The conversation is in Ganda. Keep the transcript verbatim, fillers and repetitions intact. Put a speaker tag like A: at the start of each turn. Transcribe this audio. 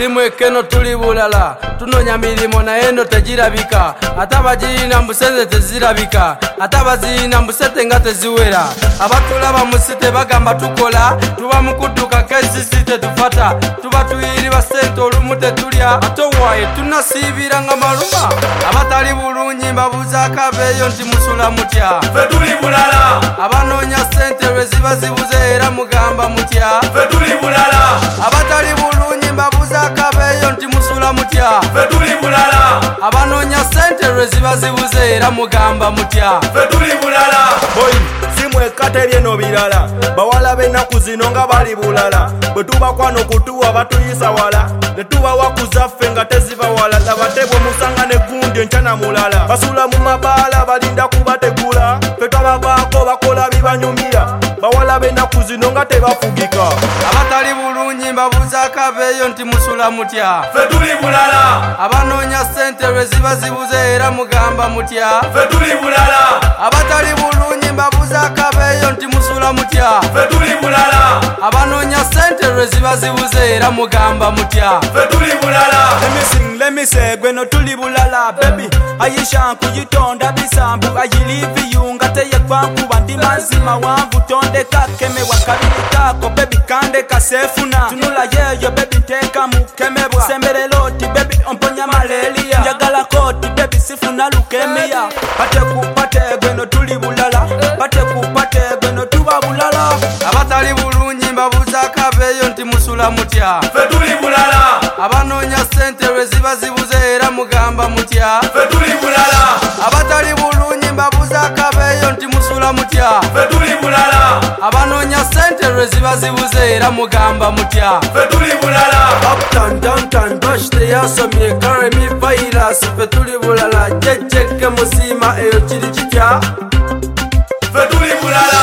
A: mweke no tuli bulala tunonya milimo na eno tejirabika atabajina mbuseze tezirabika atabazina mbusete ngate ziwera abatulaba musite bagamba tukola tuba mukuduka kesisite tufata tuba tuyiri basente olumute tulya atowaye tunasibira nga maluma abatali bulunyi mbabuza akabeyo nti musula mutya
B: fe tuli bulala
A: abanonya sente lweziba zibuze era mugamba mutya
B: fe tuli bulala
A: abatali bulunyi mbabuza akabeyo nti musula mutya
B: fe tuli bulala
A: abanonya sente lweziba zibuze era mugamba mutya
B: fe tuli bulala
C: boy simwekate byeno birala bawala b'ennaku zino nga bali bulala bwe tubakwano kutuwa batuyisa wala ne tubawa kuzaffe nga teziva wala labatebwe musanga negundi enkyana mulala basula mu mabaala balinda kubategula fe twabavaako bakola bibanyumira bawala b'ennaku zino nga tebafugika
A: abatali bulunyi mbabuza akabeyo nti musula mutya
B: fe tuli bulala
A: abanonya sente lweziba zibuze era mugamba mutya
B: fe tuli bulala
A: abatali bulunyi mbabuza akabeyo nti musula mutya
B: fe tuli bulala
A: abanonya sente lweziba zibuze era mugamba mutya
B: fe tuli bulala
C: Let me sing, let me say, gweno tuli bulala baby Aisha nkuyitonda bisambu ayilivi yunga teye kwangu bandi mazima wangu tonde kakeme wakabili kako baby kande kasefuna tunula yeyo baby teka mukemebwa sembere loti baby omponya malaria njagala koti baby sifuna lukemia pate kupate gweno tuli bulala pate kupate gweno tuba bulala
A: abatali bulunyi mbabuza akabeyo nti musula mutya
B: fe tuli bulala
A: abanonya sente lweziba zibuze era mugamba mutya
B: fe tuli bulala
A: abatali bulunyi mbabuza akabeyo nti musula mutya
B: fe tuli bulala
A: abanonya sente lweziba zibuze era mugamba mutya
B: fe tuli bulala
A: uptown downtown bash teyasomye karemi virus fe tuli bulala jejjeke musima eyo kiri kitya
B: fe tuli bulala